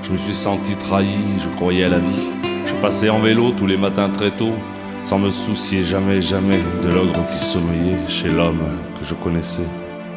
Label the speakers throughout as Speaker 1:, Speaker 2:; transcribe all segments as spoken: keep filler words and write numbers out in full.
Speaker 1: Je me suis senti trahi, je croyais à la vie. Je passais en vélo tous les matins très tôt, sans me soucier jamais, jamais de l'ogre qui sommeillait chez l'homme que je connaissais.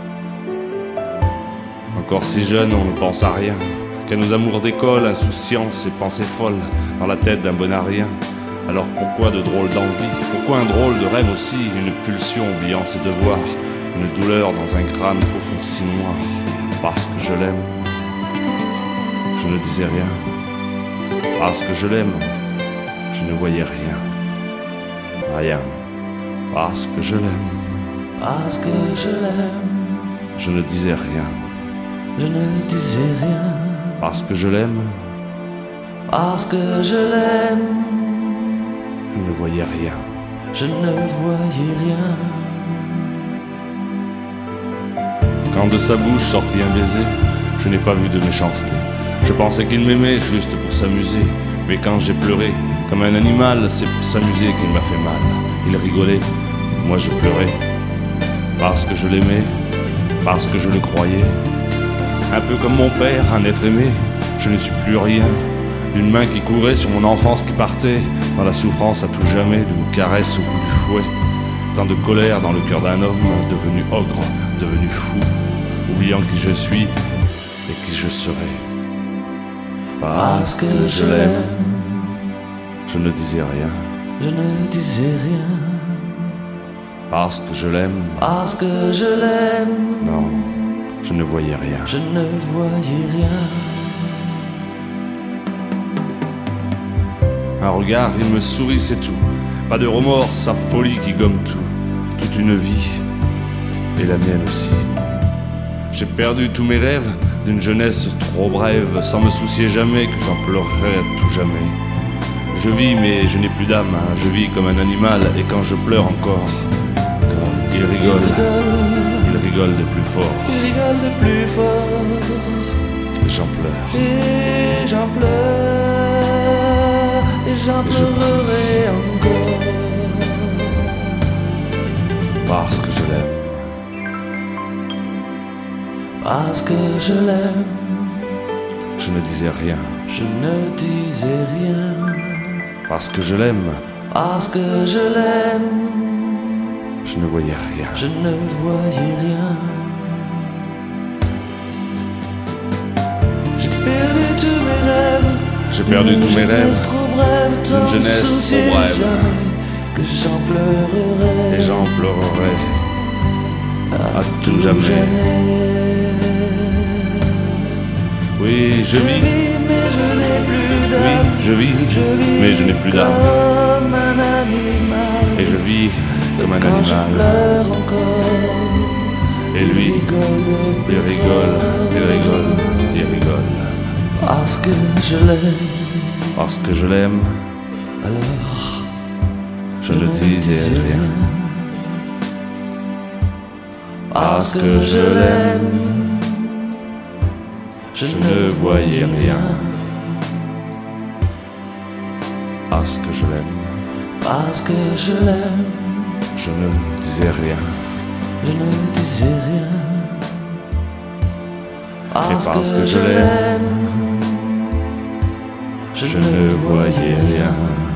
Speaker 1: Encore si jeune, on ne pense à rien, qu'à nos amours d'école, insouciance et pensées folles dans la tête d'un bon à rien. Alors pourquoi de drôles d'envie? Pourquoi un drôle de rêve aussi? Une pulsion oubliant ses devoirs, une douleur dans un crâne profond si noir. Parce que je l'aime, je ne disais rien. Parce que je l'aime, je ne voyais rien. Rien. Parce que je l'aime.
Speaker 2: Parce que je l'aime,
Speaker 1: Je ne disais rien.
Speaker 2: je ne disais rien.
Speaker 1: Parce que je l'aime,
Speaker 2: Parce que je l'aime,
Speaker 1: je ne voyais rien.
Speaker 2: je ne voyais rien.
Speaker 1: Quand de sa bouche sortit un baiser, je n'ai pas vu de méchanceté. Je pensais qu'il m'aimait juste pour s'amuser. Mais quand j'ai pleuré, comme un animal, c'est pour s'amuser qu'il m'a fait mal. Il rigolait, moi je pleurais. Parce que je l'aimais, parce que je le croyais. Un peu comme mon père, un être aimé, je ne suis plus rien. D'une main qui courait sur mon enfance qui partait, dans la souffrance à tout jamais, d'une caresse au bout du fouet. Tant de colère dans le cœur d'un homme, devenu ogre, devenu fou, oubliant qui je suis et qui je serai.
Speaker 2: Parce que je l'aime,
Speaker 1: je ne disais rien.
Speaker 2: je ne disais rien.
Speaker 1: Parce que je l'aime,
Speaker 2: Parce que je l'aime,
Speaker 1: non, je ne voyais rien.
Speaker 2: je ne voyais rien.
Speaker 1: Un regard, il me sourit, c'est tout. Pas de remords, sa folie qui gomme tout. Toute une vie, et la mienne aussi. J'ai perdu tous mes rêves d'une jeunesse trop brève, sans me soucier jamais que j'en pleurerai à tout jamais. Je vis, mais je n'ai plus d'âme. Je vis comme un animal, et quand je pleure encore, il rigole, il rigole de plus fort.
Speaker 2: Il rigole de plus fort,
Speaker 1: Et j'en pleure.
Speaker 2: et j'en pleure, et j'en
Speaker 1: Et je
Speaker 2: pleurerai encore.
Speaker 1: Parce que je l'aime.
Speaker 2: Parce que je l'aime,
Speaker 1: Je ne disais rien.
Speaker 2: je ne disais rien.
Speaker 1: Parce que je l'aime,
Speaker 2: Parce que je l'aime,
Speaker 1: je ne voyais rien.
Speaker 2: je ne voyais rien. J'ai perdu tous mes rêves,
Speaker 1: J'ai perdu
Speaker 2: d'une
Speaker 1: tous mes
Speaker 2: jeunesse
Speaker 1: rêves,
Speaker 2: trop brève,
Speaker 1: d'une jeunesse trop
Speaker 2: soucier
Speaker 1: brève.
Speaker 2: jamais que j'en pleurerai.
Speaker 1: Et j'en pleurerai à tout jamais. Oui, je
Speaker 2: Je
Speaker 1: vis,
Speaker 2: vis, mais je n'ai plus
Speaker 1: oui,
Speaker 2: d'âme.
Speaker 1: je vis,
Speaker 2: Je vis
Speaker 1: mais je n'ai plus d'âme.
Speaker 2: comme un animal.
Speaker 1: Et je vis comme un
Speaker 2: Quand je
Speaker 1: animal.
Speaker 2: pleure encore,
Speaker 1: Et lui,
Speaker 2: il rigole,
Speaker 1: il rigole, il rigole, il rigole.
Speaker 2: Parce que je l'aime,
Speaker 1: Parce que je l'aime,
Speaker 2: alors
Speaker 1: je ne disais rien.
Speaker 2: Parce que je l'aime,
Speaker 1: je ne voyais rien. Parce que je l'aime,
Speaker 2: Parce que je l'aime,
Speaker 1: je ne disais rien.
Speaker 2: je ne disais rien. Parce,
Speaker 1: parce que je l'aime,
Speaker 2: je
Speaker 1: Je ne voyais rien.